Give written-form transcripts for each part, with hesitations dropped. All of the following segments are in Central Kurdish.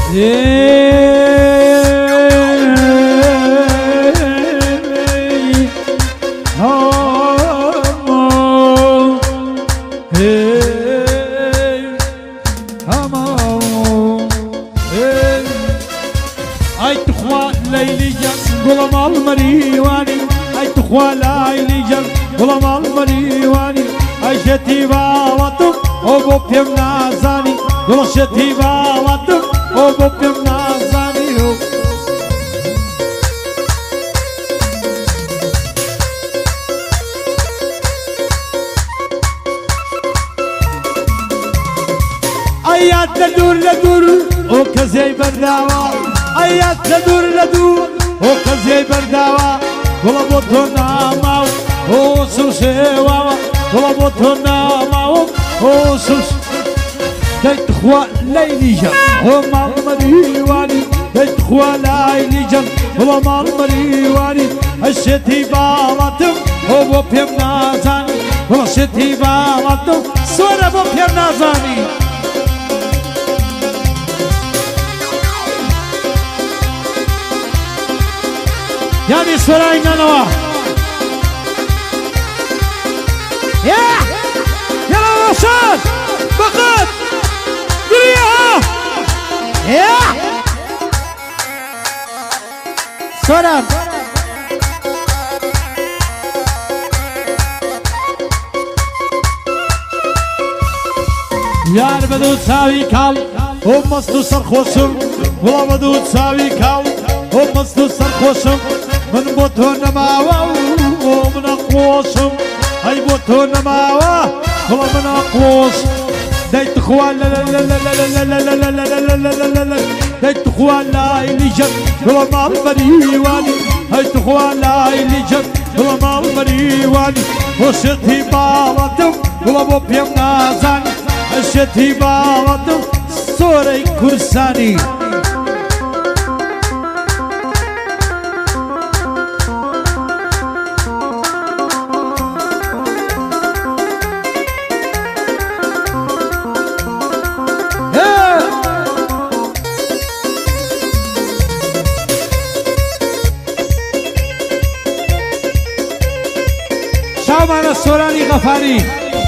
اي تخوى ليلي جن قول مال مريواني اي تخوى ليلي جن قول مال مريواني اي شتي باواتم او بوبيم نازاني قول شتي باواتم او بوبيم نازاني ايات لدور او كزي برداوا ايات لدور او كزي برداوا غلبتنا ماو او سوسوا غلبتنا ماو او سوس تخوى ليلي جن او مال مريواني تخوى ليلي جن او مال مريواني الشتي بالاتم او بوبيم نازاني الشتي بالاتم صورة بوبيم نازاني يعني سراينا نوا يلا رشاد فقط قريها سرام يار بدو تساوي كال هم مستو سرخوشم ولا بدو تساوي كال هم مستو سرخوشم من بوتون ماوا ومن اقوسم هاي بوتون ماوا ومن اقوس دايت خوال لا لا لا لا لا لا لا لا لا دايت خوال لا اللي جد ولا مال مريواني هاي خوال لا اللي جد ولا مال مريواني وشتي بالاتم ولا بوبيم نازاني الشتي بالاتم صوري كرساني شامانا سوراني غفاري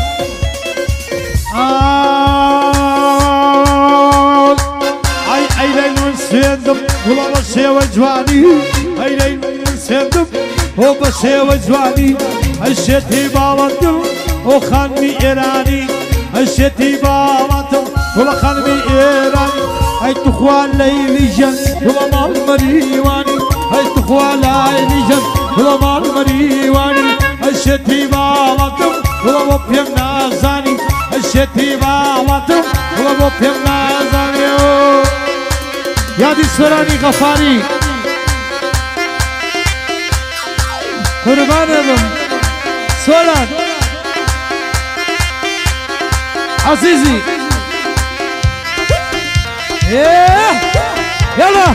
اي ليل سيندم ولا بشي وجواني اي ليل سيندم وبشي وجواني الشتي بالاتم وخانمي ايراني الشتي بالاتم ولا خانمي ايراني اي تخوى ليلي جن ولا مال مريواني اي تخوى ليلي جن ولا مال مريواني الشتي بالاتم ولا بوبيم نازاني الشتي بالاتم ولا بوبيم نازاني يا دي سوراني غفاري قربان ابن سوران عزيزي يلا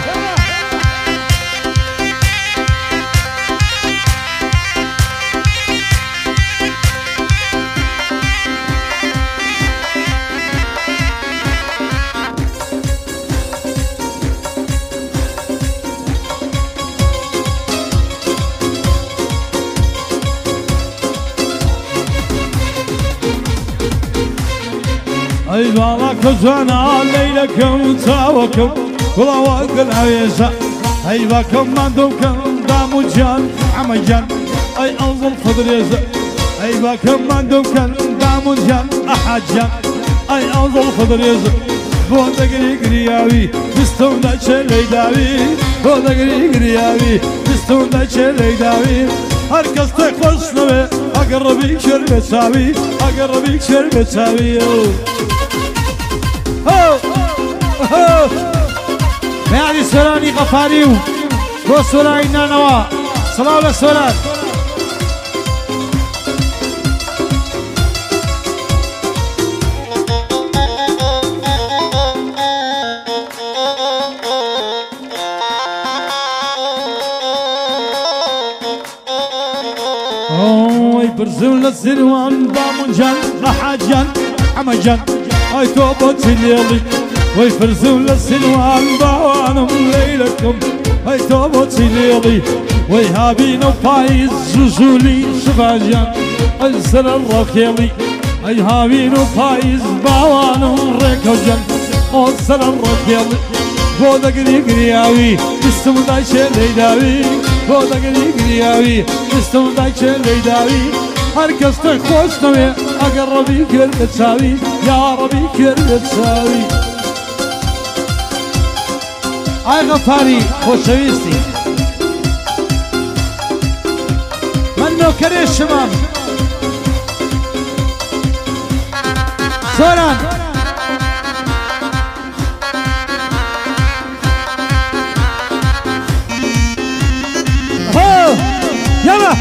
اي بالك زنا ليلكم تاوكم ولا وقل عيسى اي باكم مندوكم دامجان عمجان اي انظر فضريزة اي باكم مندوكم دامجان احجان اي انظر فضريزة بودا قريقرياوي بستون دا شليداوي بودا قريقرياوي بستون دا شليداوي هركز تخوش نوي اقربيك شربة ساوي اقربيك شربة ساوي يعني سوراني غفاريو بو سوراني نانوا صلاة ولا سوران اوي برزول الزروان دامون جان احد جان عمجان اي توبة الليلي ويفرزون للسنوان باوانم ليلكم هاي توبوتي ليلي ويهابين وفايز زوزولي سفاجان السر الركيلي اي هابين وفايز باوانم ريكوجان السر الركيلي بودا قريقرياوي بستم دايشة ليداوي بودا قريقرياوي بستم دايشة ليداوي هركز تخوش نوي اقربي كل تساوي يا ربي كل تساوي اي غفاري خوشويستي منو كريش شمام سوران هو يلا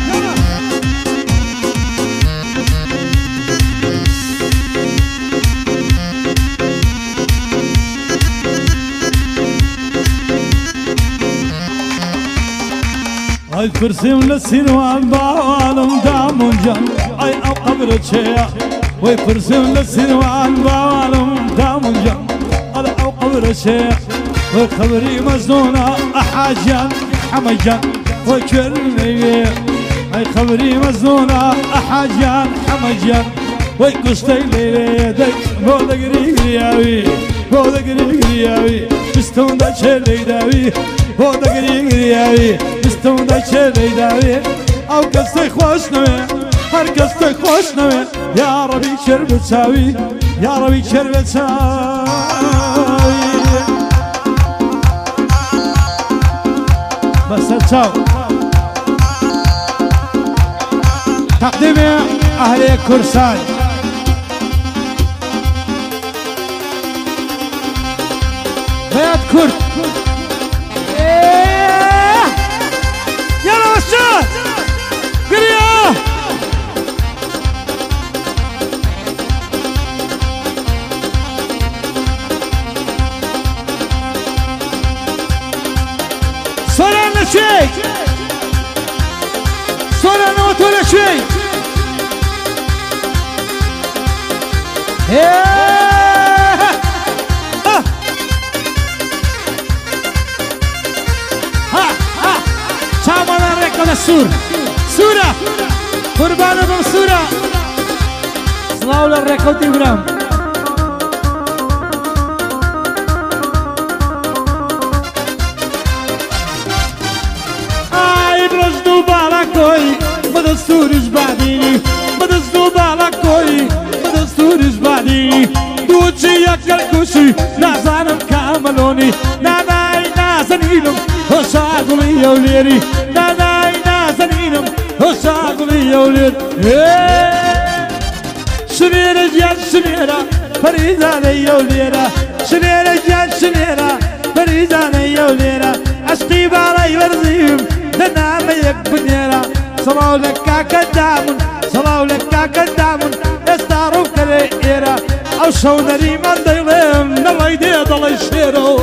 اي فرسيم للسنوان باوالم دامون جان اي او قبر تشيا وي فرسيم للسنوان باوالم دامون جان اي او قبر تشيا وخبري مزنونة احاجان حمجان وكلني اي خبري مزنونة احاجان حمجان وي قشتي لي دي بودا قريقرياوي بودا قريقرياوي بستون دا شلي داوي بودا قريقرياوي بستون دا شلي داوي او قصتي خوش نوي هر قصتي خوش نوي يا ربي شربت ساوي يا ربي شربت ساوي بس تشاو تقديم اهل كرسان بيت كرد يلا وشات قريه صلنا شيء صلنا وتولا شيء السور سورة قربان ابن سورة صلاة للركوت إبراهيم برجدو بالاكوي بدستورش بعديني بدستو بالاكوي بدستورش بعديني دوتشي يكالكوشي نازانم كاملوني ناناي نازنينم وشاغلي يوليري ناناي نازنينم وشاغلي يولير شنيرة جان شنيرة فريزاني يوليرة شنيرة جان شنيرة فريزاني يوليرة عشقي بالاي ورزيم دنام يكبنيرة صلاو لك كدامون صلاو لك كدامون استعرف كالإيرة او شونري من ديلهم نالله يدي ضل يشيرو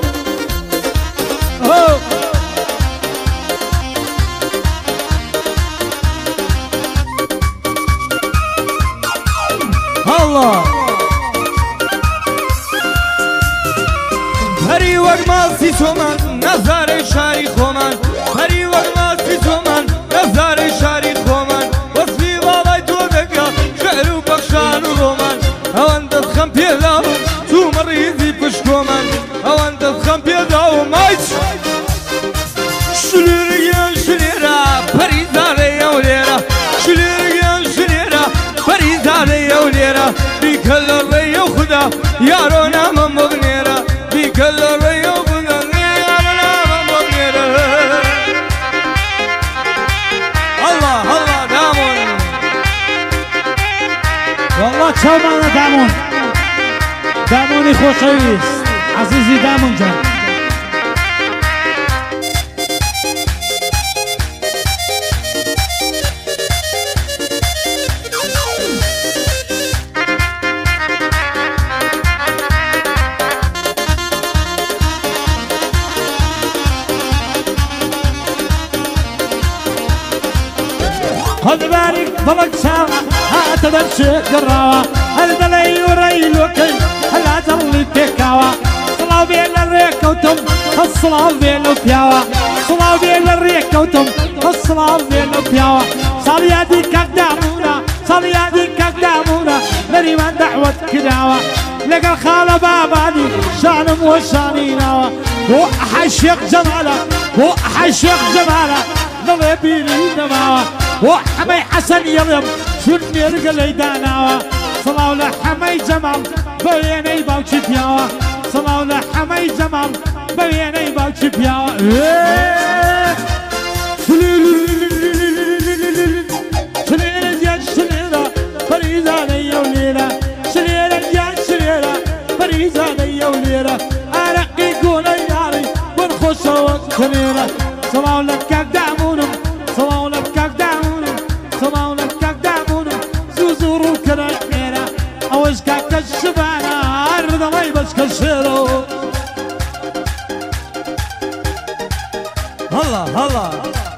الله هري وقت ما في تومن نظر شاري خومن هري وقت ما في تومن نظر شاري خومن وصفي والله تو دقا شعر وبخشان ورومان او انت تخم بيلاو تو مريضي بشكومن او انت تخم بيلاو مايش شليريان شليرا فريزاري يا وليرا شليريان شليرا فريزاري يا وليرا بكل الري وخدا يارونا من مغنيرا بكل الري وخدا يارونا من مغنيرا الله الله دامون والله تشاو معنا دامون داموني خوشويس عزيزي دامون جان خذ بالك ضلك ساعة هات دمشق الراوة هل دلي وريلوكي هل عزل التكاوة الصلاة بين البياوة صلاة بين الريك كوتم الصلاة بين البياوة صلي هذيك قدامونا صلي هذيك قدامونا مريمان دعوة كداوة لقى الخالة باباني شانم وشاني ناوة وحشيق جمالة وحشيق جمالة نظي بيلي نماوة وحمي حسن يلم شني رقلي داناوة صلاة لحمي جمال بيني باوشي بياوة صلاة لحمي جمال بيني باوشي بياوة شليلة جان شليلة فريزة ليا وليلة شليلة جان شليلة فريزة ليا وليلة أرقي قول ياري ونخش وكليلة صلاة لك دعمونم صلاة لك دعمونم صلاة لك دعمونم زوزورو كرقيلة أوشكا كالشبانة عرض ما يبش كالشيرو هلا هلا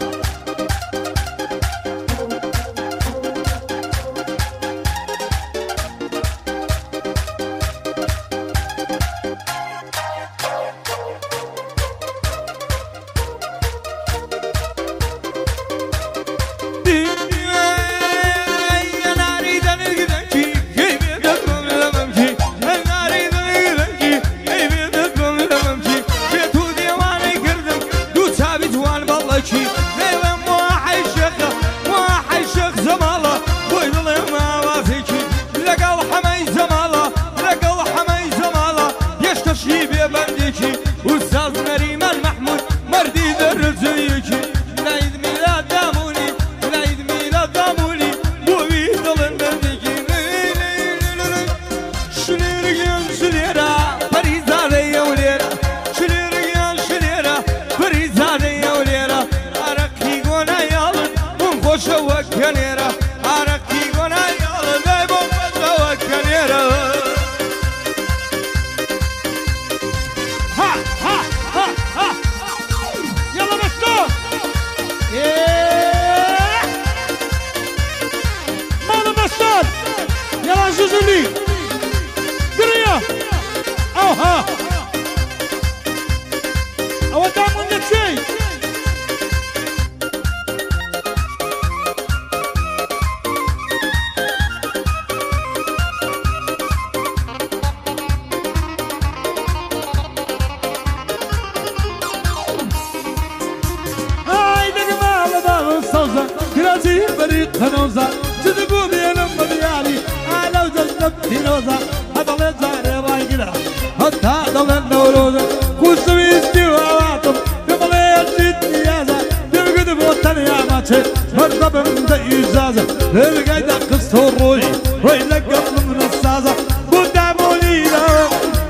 هنوزة جذبوا بينهم ملياني على وجلب هنوزة هذا اللي زاري رايقنا حتى ضل النوروزة كوسو يستوى عواطم قبل يجد نيازة يبقد بوطن يا ماتي مرتب من ذي إجازة القايدة قصة الروي ويلك قبل من السازة قداموا لينا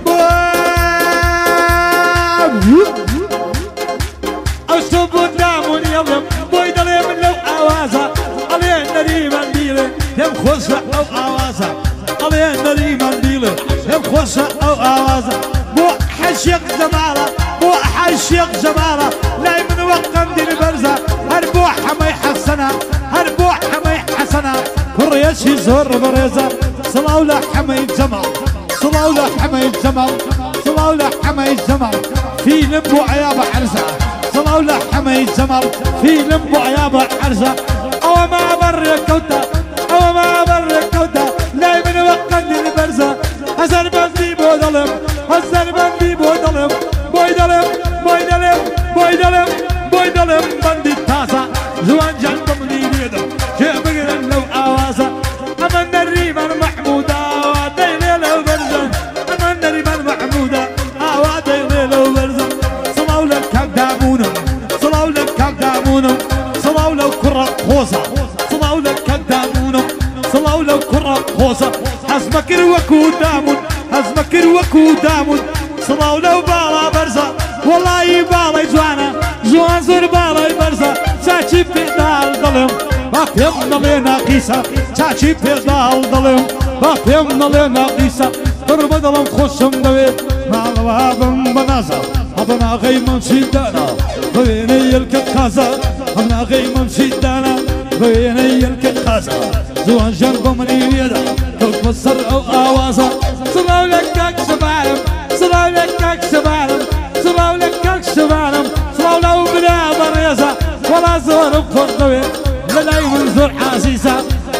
أشوف قداموا اليوم بويدلي من لو أوازة نريمان ديله يم خوشة أو آوازة عليه نريمان ديله يم خوشة أو آوازة بو حشيق جمالة بو حشيق جمالة لا من وقم دي البرزة هربو حمي حسنة هربو حمي حسنة كريشي زور برزة صلاة لحمي جمال صلاة لحمي جمال صلاة لحمي جمال في لمبو عيابة عرزة صلاة لحمي جمال في لمبو عيابة عرزة أو ما بر كوتا أو ما بر كوتا لا من وقت البرزة حسن بندي بودلم حسن بندي بودلم بويدلم بويدلم بويدلم بويدلم بندي تاسا زوان جنبم لي بيدم كيف بقرن لو آوازة أمن الريمان محمودة وادي ليلة وبرزة أمن الريمان محمودة وادي ليلة وبرزة صلاو لك دامونم صلاو لك دامونم صلاو لو كرة خوصة صلاو لك دامونم صلاو لو كرة خوصة حزمك الوكو دامون حزمك الوكو دامون صلاو لو بالا برزة والله بالا جوانا جوان زور بالا برزة شاشي بيدال ظلم باقيم نلينا قيسة شاشي بيدال ظلم باقيم نلينا قيسة ضرب ظلم خوشم دويت مع الوابم بنازة أبنا غيمم شدانا بيني الكخازة أبنا غيمم شدانا بيني الكخازة زوان جنب مني بيدا كوك مصر أو آوازة صلاو لك شبالم صلاو لك شبالم صلاو لك شبالم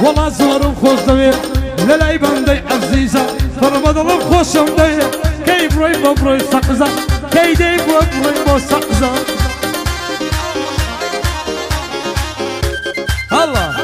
والله زورم خوش دوي للاي بندي عزيزة فرمضلم خوشم دوي كي بروي ببروي سقزة كي دي ببروي بو سقزة الله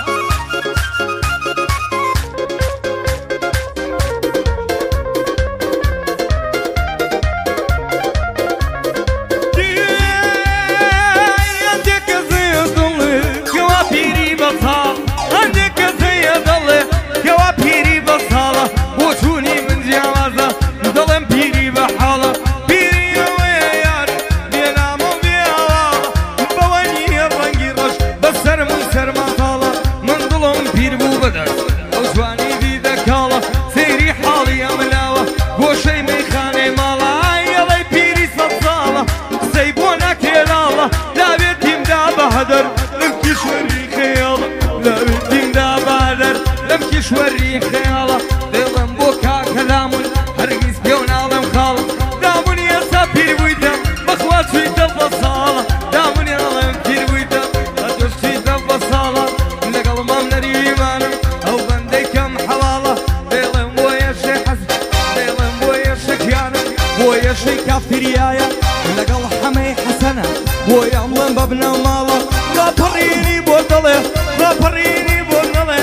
شوري خيالة دلم بوكا كلام هرقيس بيون عالم خالة دامون يا سابير ويدا بخوات في الفصالة دامون يا عالم كير ويدا أدوش في الفصالة لقل مامنري إيمانا أو بندي كم حلالة دلم بويا شي حزب دلم بويا شكيانا بويا شي كافتريايا لقل حمي حسنة بويا عملن بابنا مالا رابريني بوطلي رابريني بوطلي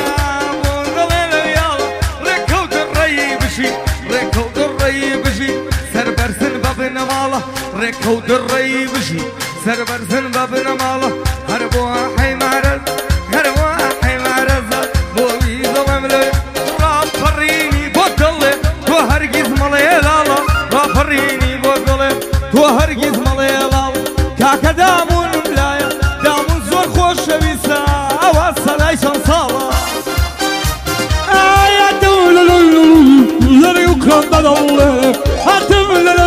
ركود الري بشي سربر سنبابنا ماله هربوا حي معرز هربوا حي معرز بوي ظلم لي رافريني بوطلي تو هرقيز مالي لالا رافريني بوطلي تو هرقيز مالي لالا كاكا دامون ملايا دامون زور خوش بيسا اوصل عيشان صالا يا دولو زرقو كرم دولي هاتم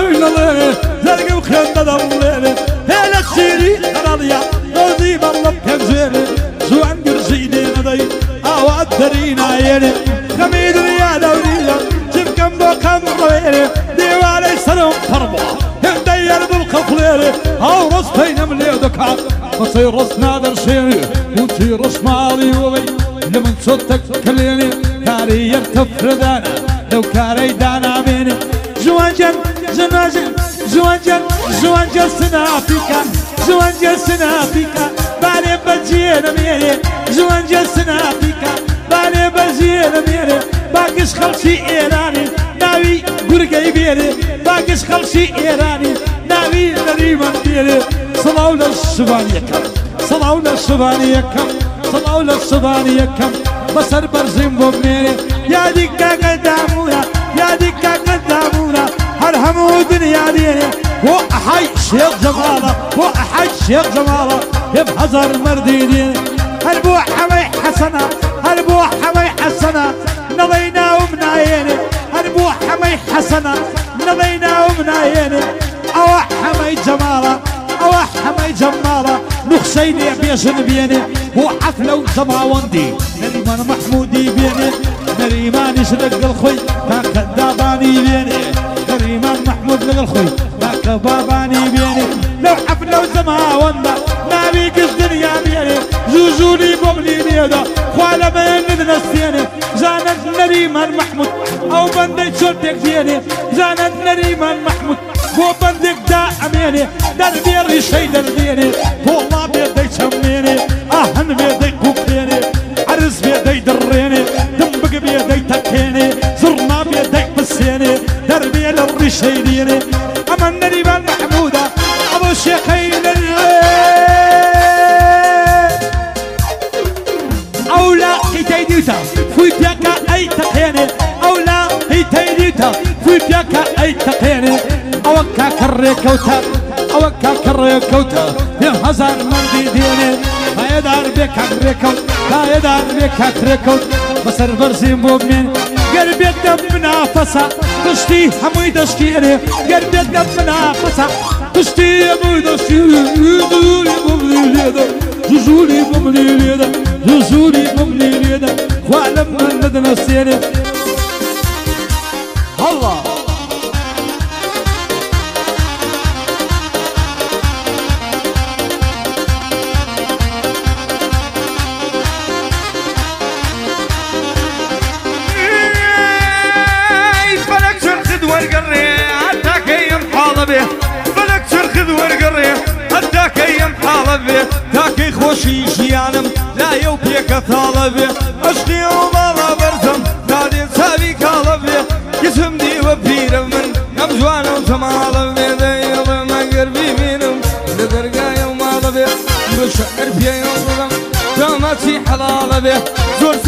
للي زرقو كرم دولي هلا السيري راضية راضي بالله كنزيري زوان قرزيني ندي اواد درينا يلي خميد يا دولية جيب كم دو كم رويري ديوالي سلام فربا هندير بالقفليري او رس بين مليدك مصير رس نادر شيري وتي رس مالي وبي لمن صوتك كليني كاري يرتفردانا لو كاري دانا بيني زواجن زواجن زواجن زواجن سنافيكا زواجن سنافيكا بالي بجينا ميري زواجن سنافيكا بالي بجينا ميري باقش خلشي ايراني ناوي قرقاي بيري باقش خلشي ايراني ناوي نريمان بيري صلاو للشبانية كم صلاو للشبانية كم صلاو للشبانية كم بسر برزين بوميري يا ديكا قدامونا يا ديكا قدامونا هرهمو دنيا ديني هو أحي شيخ جمالة هو أحي شيخ جمالة يبحزر مرديني هربو حمي حسنة هربو حمي حسنة نضينا ومنايني هربو حمي حسنة نضينا ومنايني أو حمي جمالة أو حمي جمالة نخسيني بيشن بيني هو حفلة وزماوندي نريمان محمودي بيني نريمان يشرق الخوي كاك داباني بيني نريمان محمود لق الخوي كاك باباني بيني لو حفلة وزماوندا نابي قز دنيا بيني زوزولي بوبلي بيدا خوالا بين نسيني زانت نريمان محمود أو بندي شوتك ديني زانت نريمان محمود بو بندك دا أميني دربيري شي دربيني والله بيدي شميني أهن بيدي كوكيني عرس بيدي دريني دمبق بيدي تكيني زرنا بيدي بسيني دربي للرشي ديني أما النريمان محمودة أبو الشيخين أولا هي ديوتا فوتياكا أي تقيني أولا هي ديوتا فوتياكا أي تقيني أوكا كريكوتا أوكا كريكوتا يا هزار من ديني هاي دار بك كريكوت هاي دار بك كريكوت بسر برزين بومين قلبي دم منافسة تشتي حموي دشكيري قلبي دم منافسة تشتي حموي دشكيري جزولي بملي ليدا جزولي بملي ليدا وعلم من ندنا السيري الله خۆشی ژیانم لایە و پێکە تاڵە بێ عشقی ئەو ماڵە بەرزم دادێن چاوی کاڵە بێ کچم دیوە پیرە من ئەم جوانە و تەماڵە بێ دەیڵێ مەگەر بیبینم لە دەرگایە و ماڵە بێ بە شەعر پێیان بڵم دامەچی حەڵاڵە بێ زۆر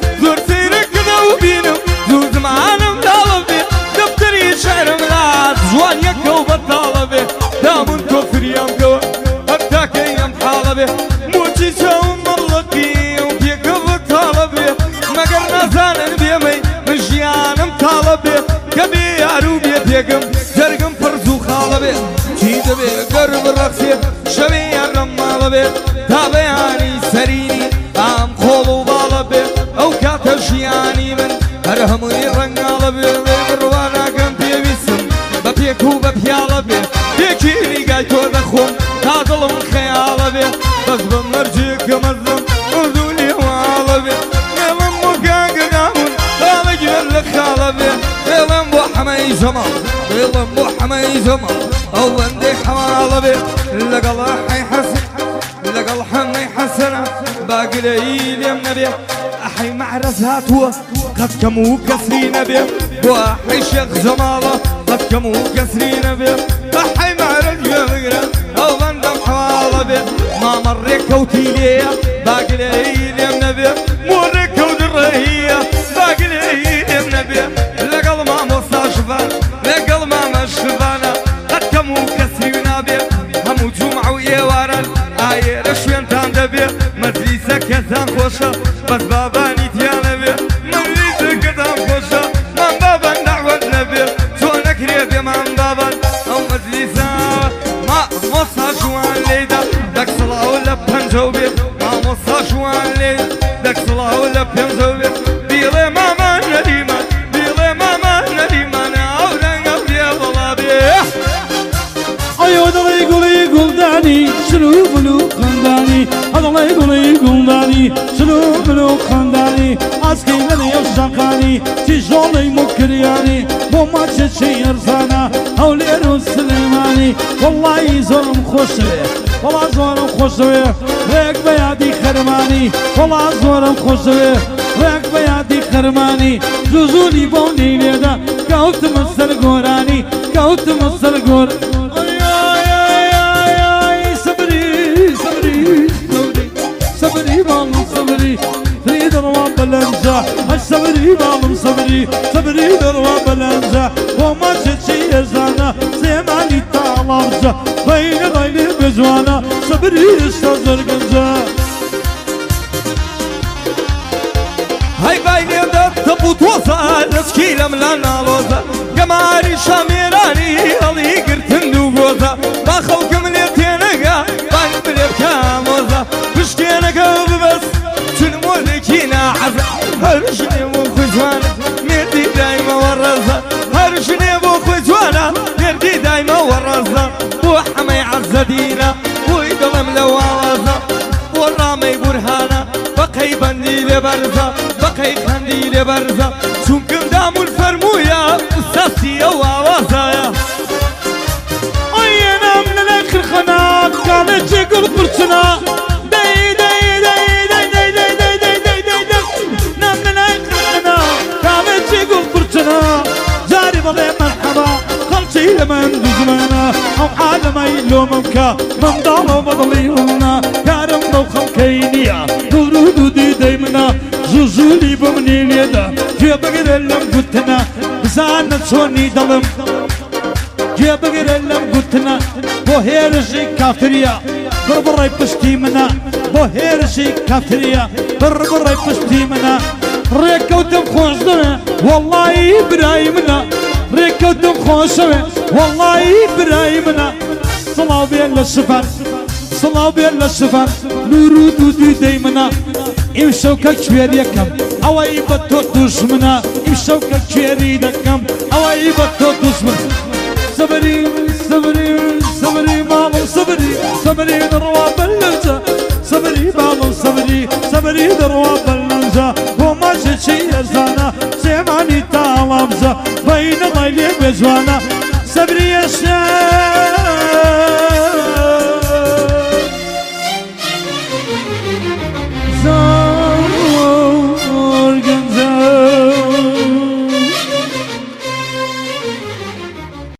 سەیرە کردە و بینم دوو زمانم داڵە بێ دەفتەری شەعرم لات جوان یەکە و بەتاڵە بێ دامون تۆ فریام کەوە هەر تاکەی ئەم حاڵە بێ موچی چاوم مەڵەتی و پێکە بەتاڵە بێ مەگەر نازانن بێمەی من ژیانم تاڵە بێ کە بێ یار و بێ پێگم جەرگم پڕز و خاڵە بێ چی دەبێ گەر بڕەخسێ شەوێ یارم ماڵە بێ تا بەیانی سەرینی ئام خۆڵ و باڵە بێ ئەو کاتە ژیانی من هەر هەمووی ڕەنگاڵە بێ بڕواناکەم پێویستم بە پێک و بە پیاڵە بێ پێکی نیگای تۆ دەخۆم تا دڵم خەیاڵە بێ بەس بە مەرجێکە مەزم ئوردوو لێواڵە بێ دێڵم بۆ کاگەدامون باڵە گوێر لە خاڵە بێ دێڵم بۆ حەمەی زەماڵ دێڵم بۆ حەمەی زەماڵ ئەو بەندەی حەواڵە بێ لەگەڵ حەی حەسن لەگەڵ حەمەی حەسەنە باگرەی لێم نەبێ ئەحەی مەعرەز هاتووە قەت کەم و کەسری نەبێ بۆ ئەحەی شێخ زەماڵە قەت کەم و کەسری نەبێ ئەحەی مەعرەز گوێ بگرە ئەو بەندەم حەواڵە بێ مامە ڕێکەوتی لێیە باگرەی لێم نەبێ بۆ ڕێکەوت ڕێهیە باگرەی لێم نەبێ لەگەڵ مامۆستا شڤان لەگەڵ مامە شڤانە قەت کەم و کەسری نابێ هەموو جومعە و ئێواران ئایێرە شوێنتان دەبێ مەجلیسە کەسان خۆشە بەس بابانی تیانە بێ مەجلیسە کەسان خۆشە مام بابان دەعوەت نەبێ چۆ نەکرێ بێ مام بابان ئەو مەجلیسە مامۆستا شوان لێدا دەک سڵاو لە پەنجەو بێ مامۆستا شوان لێ دەک سڵاو لە پێنجەو بێ بیڵێ مامان نەریمان بیڵێ مامان نەریمانە ئەو دەنگە بێ وەڵا بێ ئەیۆ دڵی گوڵی گوڵدانی شلو بلو خەندانی ئەدڵی گوڵی گوڵدانی شلو بلو خەندانی ئاسکەی لە نێو شەقانی تیژۆڵەی مکریانی بۆ ماچێکی ئەرزانە ئەو لێر و سلێمانی وەڵڵی زۆرم خۆشەوێ وەڵا زۆرم خۆشەوێ ڕێک بە یادی خەرمانی وەڵا زۆرم خۆشەوێ ڕێک بە یادی خەرمانی زوزولی بۆ نەیلێدا کەوتمە سەر گۆرانی کەوتمە سەر گۆر صبري بالم صبري تريد رواب بلنزا صبري بالم صبري صبري رواب بلنزا وما شي زانا سيماني طالبزا بين غير بزوانا صبري استاذر جنزا هاي بايني تبوت وصال نسكيلم لنا لوزا قماري شاميراني هلي قرتن دوغوزا باخو كمليتينكا باين بليبكا موزا بشتينكا وبس شنو مولكينا عزا هرشني مو خزوانا ميردي دايما ورزا هرشني مو خزوانا ميردي دايما ورزا وحمي عزا دينا ويدلم لوازا ورامي برهانا بقي بندي لبرزا بقي خندي لبرزا چونكم دامون فرمويا استاسي او آوازايا اينا من الاخر خناق كانت يقول برسنا داي داي داي داي داي داي داي داي داي داي داي نام من الاخر خناق كانت يقول برسنا جاري بضي مرحبا خلصي لمن دزمنا او عالم يلومك من ضالو بضلينا كارم لو خلقينيا دورو دي دايمنا زوزولي بمني ليدا جي بقر اللم قلتنا بزانت سوني دلم جي بقر اللم قلتنا بو هيرشي كافتريا بربري بشتي منا بو هيرشي كافتريا بربري بشتي منا ريكوتم خوشنا والله برايمنا ريكوتم خوشنا والله برايمنا صلاو بين للسفر صلاو بين للسفر نورو دودي دايمنا امشو كشوير يكم او اي بطو دشمنا امشو كشوير يدكم او اي بطو دشمن صبري صبري صبري مالو صبري صبري دروا بلنزا صبري مالو صبري صبري دروا بلنزا وما شي يزانا سيماني طالبزا بين ضيلي بزوانا